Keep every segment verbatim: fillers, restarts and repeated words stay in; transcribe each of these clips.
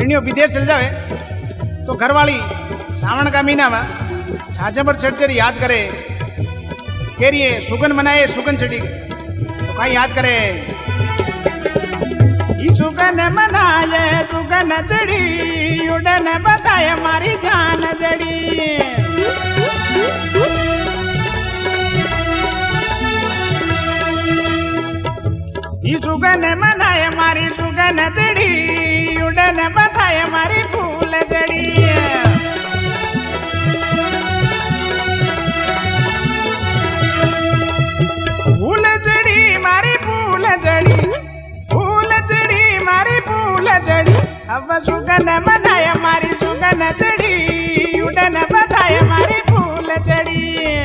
बहनियों विदेश चल जावे तो घरवाली सावन का महीना में छाछा पर चढ़ चढ़ याद करे कह रही है सुगन मनाए सुगन चढ़ी तो कहीं याद करे सुगन मनाए सुगन चढ़ी उड़न बताए मारी जान जड़ी सुगन मनाए मारी सुगन चढ़ी उड़न बताए मारी फूल चढ़ी फूल चढ़ी मारी फूल चढ़ी फूल चढ़ी मारी फूल चढ़ी अब सुगन मनाए मारी सुगन चढ़ी उड़न बताए मारी फूल चढ़ी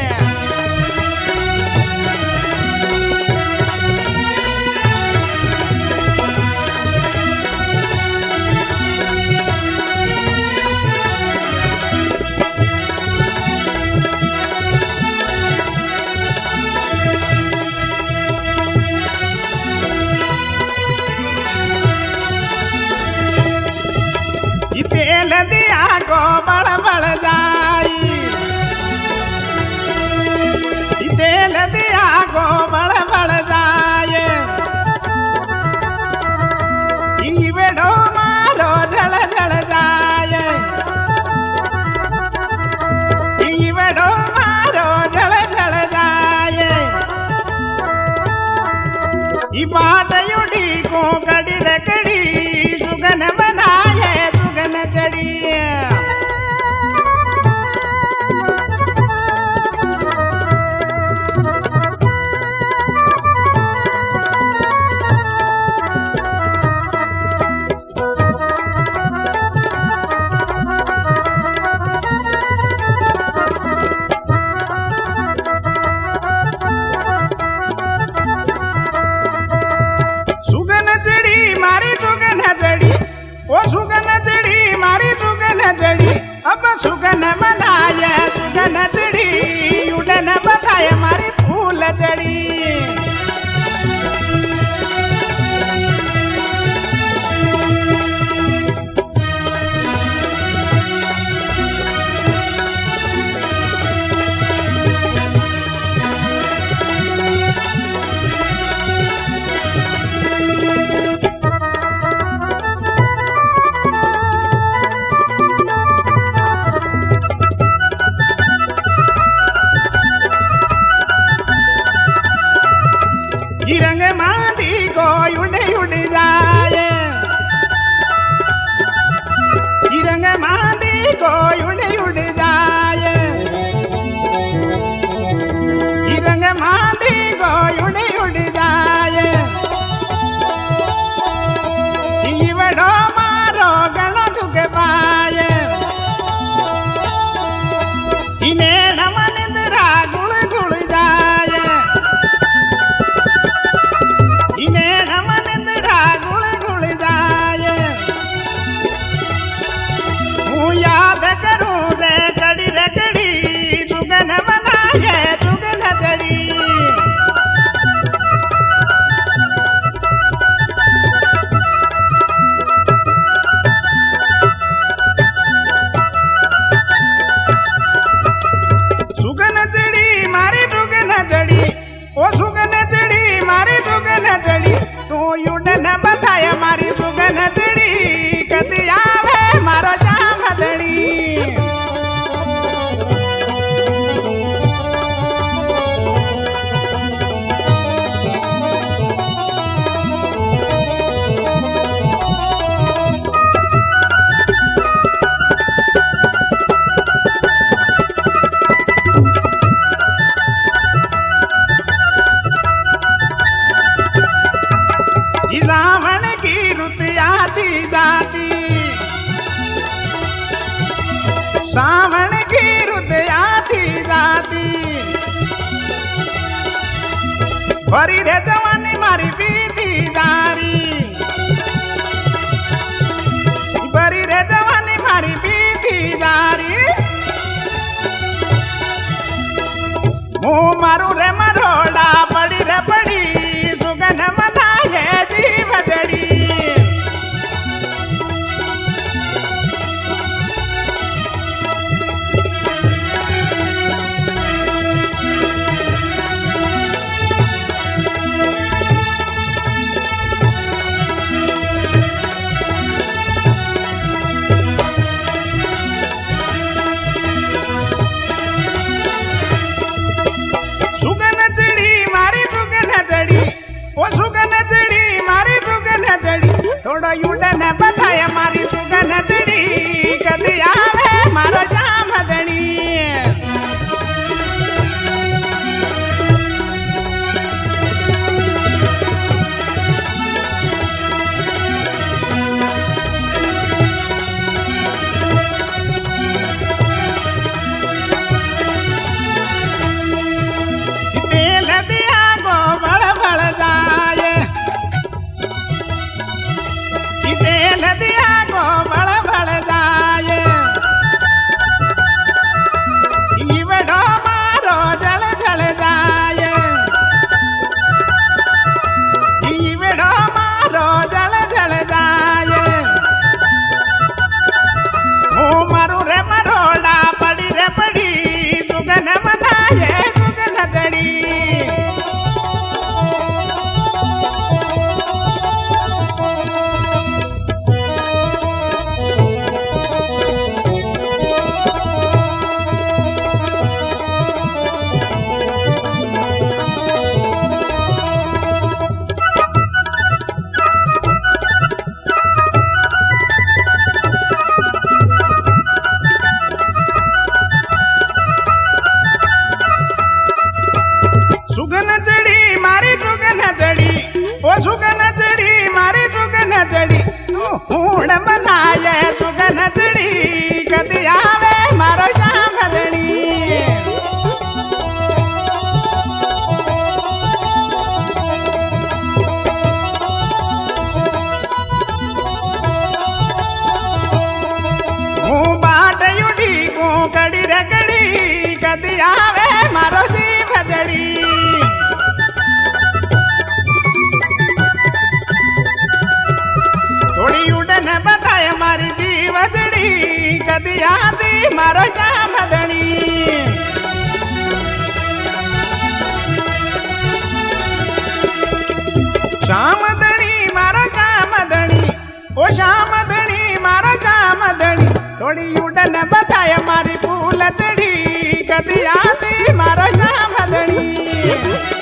तेल दिया को बड़ बड़ जाई तेल दिया को बड़ बड़ जाए बेड़ो मारो जल जल जाए बेड़ो मारो जल जल जाए बाट उड़ी को कड़ी रकड़ी सुगन बनाए सुगन चढ़ी ओ सुगन चढ़ी मारी सुगन चढ़ी अब सुगन मनाए सुगन चढ़ी उड़न बताए मारी फूल चढ़ी रंग मांदी को उड़ उड़ जाए रंग मांदी को उड़ उड़ जाए रंग मांदी को उड़ उड़ जाए बड़ो मारो गणा दुख पाए इन्हें नमन इंदिरा गुड़ गुड़ जाए इन्हें नमन इंदिरा गुड़ गुड़ जाए हूँ याद करूँ रे कड़ी रे कड़ी सुगन बनाए सुगन चढ़ी सुगन चढ़ी मारी सुगन चढ़ी ओ सुगन चढ़ी मारी सुगन चढ़ी तू उड़न बताए मारी सुगन चढ़ी कदी आवे मारो जाम दड़ी सावन की रुत आती जाती सावन की रुत आती जाती भरी रे जवानी मारी बीती जारी भरी रे जवानी मारी बीती जारी मुँह मारू रे मरोड़ा पड़ी रे पड़ी सुगन मनाए जीव जड़ी श्याम धणी मारा श्याम धणी, ओ श्याम धणी मारा श्याम धणी, थोड़ी उड़न बताय मारी फूल चढ़ी, कदी आती मारा श्याम धणी।